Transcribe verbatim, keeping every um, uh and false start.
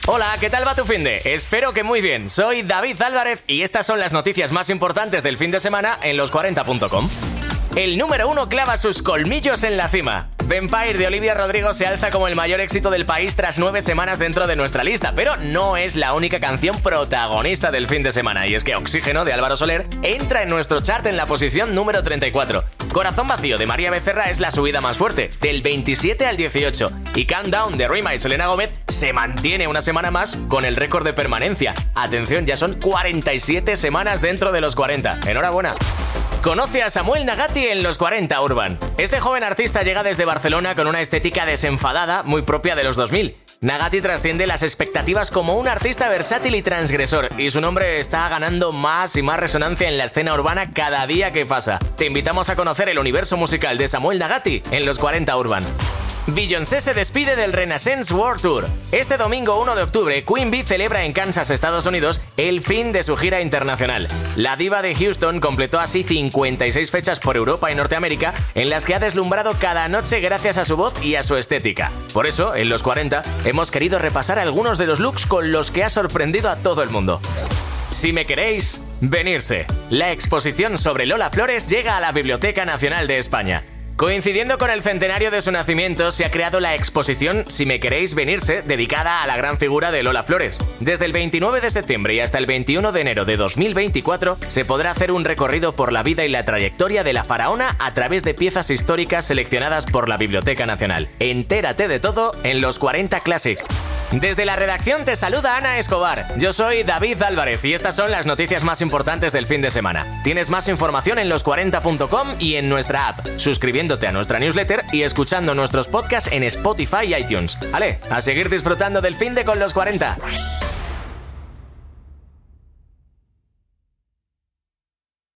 Hola, ¿qué tal va tu finde? Espero que muy bien. Soy David Álvarez y estas son las noticias más importantes del fin de semana en los cuarenta punto com. El número uno clava sus colmillos en la cima. Vampire de Olivia Rodrigo se alza como el mayor éxito del país tras nueve semanas dentro de nuestra lista, pero no es la única canción protagonista del fin de semana, y es que Oxígeno de Álvaro Soler entra en nuestro chart en la posición número treinta y cuatro. Corazón Vacío de María Becerra es la subida más fuerte, del veintisiete al dieciocho, y Countdown de Rima y Selena Gómez se mantiene una semana más con el récord de permanencia. Atención, ya son cuarenta y siete semanas dentro de los cuarenta. ¡Enhorabuena! Conoce a Samuel Nagati en los cuarenta Urban. Este joven artista llega desde Barcelona con una estética desenfadada muy propia de los dos mil. Nagati trasciende las expectativas como un artista versátil y transgresor, y su nombre está ganando más y más resonancia en la escena urbana cada día que pasa. Te invitamos a conocer el universo musical de Samuel Nagati en los cuarenta Urban. Beyoncé se despide del Renaissance World Tour. Este domingo uno de octubre, Queen Bee celebra en Kansas, Estados Unidos, el fin de su gira internacional. La diva de Houston completó así cincuenta y seis fechas por Europa y Norteamérica, en las que ha deslumbrado cada noche gracias a su voz y a su estética. Por eso, en los cuarenta, hemos querido repasar algunos de los looks con los que ha sorprendido a todo el mundo. Si me queréis, venirse. La exposición sobre Lola Flores llega a la Biblioteca Nacional de España. Coincidiendo con el centenario de su nacimiento, se ha creado la exposición Si me queréis venirse, dedicada a la gran figura de Lola Flores. Desde el veintinueve de septiembre y hasta el veintiuno de enero de dos mil veinticuatro, se podrá hacer un recorrido por la vida y la trayectoria de la faraona a través de piezas históricas seleccionadas por la Biblioteca Nacional. Entérate de todo en los cuarenta Classic. Desde la redacción te saluda Ana Escobar. Yo soy David Álvarez y estas son las noticias más importantes del fin de semana. Tienes más información en los cuarenta punto com y en nuestra app, suscribiéndote a nuestra newsletter y escuchando nuestros podcasts en Spotify y iTunes. ¡Ale! A seguir disfrutando del finde con los cuarenta.